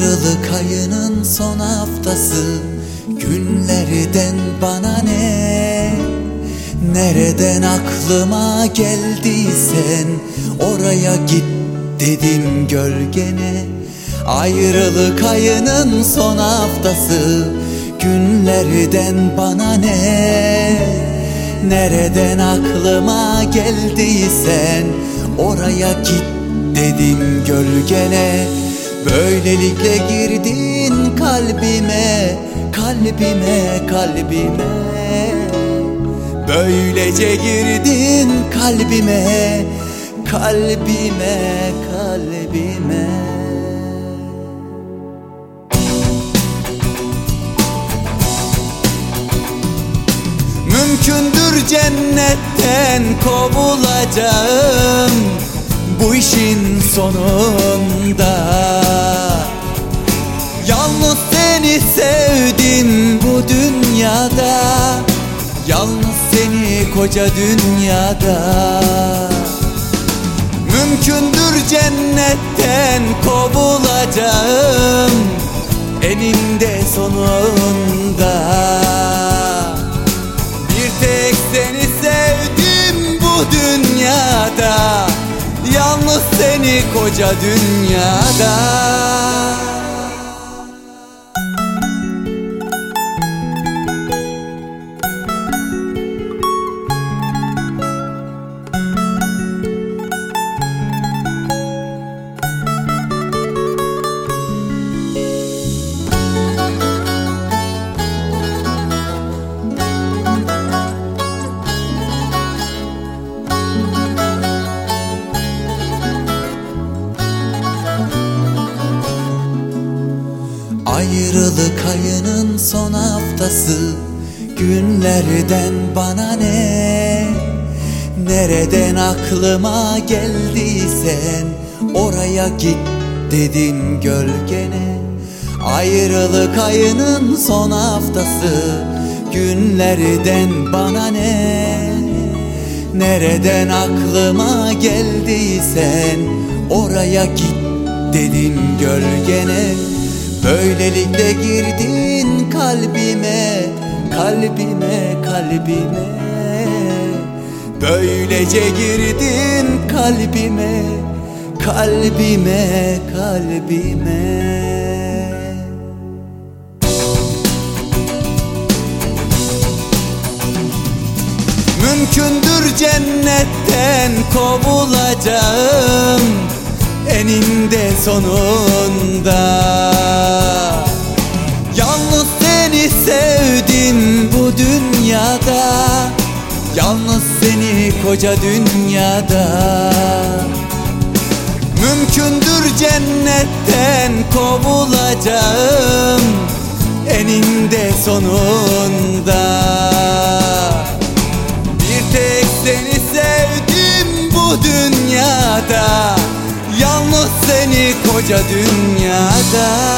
Ayrılık ayının son haftası, günlerden bana ne? Nereden aklıma geldiysen oraya git dedim gölgene. Ayrılık ayının son haftası, günlerden bana ne? Nereden aklıma geldiysen oraya git dedim gölgene. Böylelikle girdin kalbime, kalbime, kalbime. Böylece girdin kalbime, kalbime, kalbime. Mümkündür cennetten kovulacağım bu işin sonunda. Yalnız seni sevdim bu dünyada, yalnız seni koca dünyada. Mümkündür cennetten kovulacağım eninde sonunda. Bir tek seni sevdim bu dünyada, yalnız seni koca dünyada. Ayrılık ayının son haftası, günlerden bana ne? Nereden aklıma geldiysen oraya git dedim gölgene. Ayrılık ayının son haftası, günlerden bana ne? Nereden aklıma geldiysen oraya git dedim gölgene. Böylelikle girdin kalbime, kalbime, kalbime. Böylece girdin kalbime, kalbime, kalbime. Mümkündür cennetten kovulacağım eninde sonunda. Yalnız seni sevdim bu dünyada, yalnız seni koca dünyada. Mümkündür cennetten kovulacağım eninde sonunda. Bir tek seni sevdim bu dünyada, yalnız seni koca dünyada.